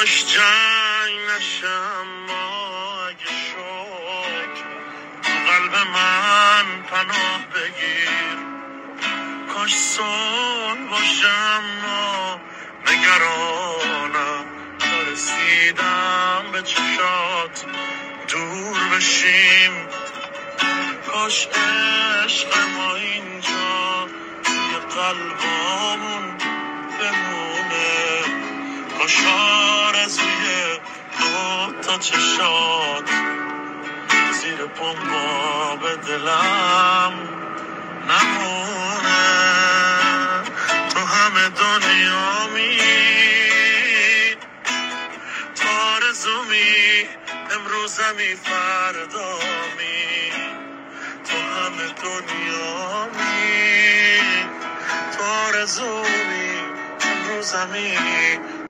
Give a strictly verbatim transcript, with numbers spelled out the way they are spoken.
کاش جنگ نشم ما اگه شد تو قلب من پناه بگیر. کاش صلح باشم ما نگرانم تا رسیدم به چشات دور بشیم. کاش عشق ما اینجا توی قلبامون بمونه. کاش آرزوی دو تا چشات زیر پا به دلم نمونه. تو همه دنیامی تا آرزومی امروزمی فردامی. تو همه دنیامی تو آرزومی امروزمی